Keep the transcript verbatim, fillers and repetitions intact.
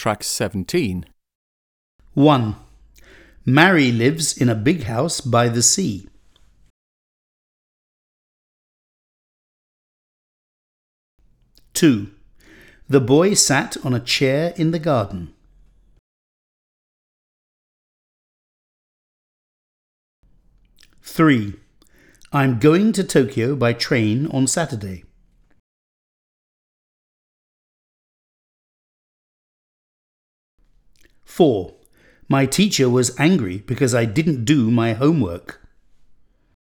Track seventeen. one. Mary lives in a big house by the sea. two. The boy sat on a chair in the garden. three. I'm going to Tokyo by train on Saturday. four. My teacher was angry because I didn't do my homework.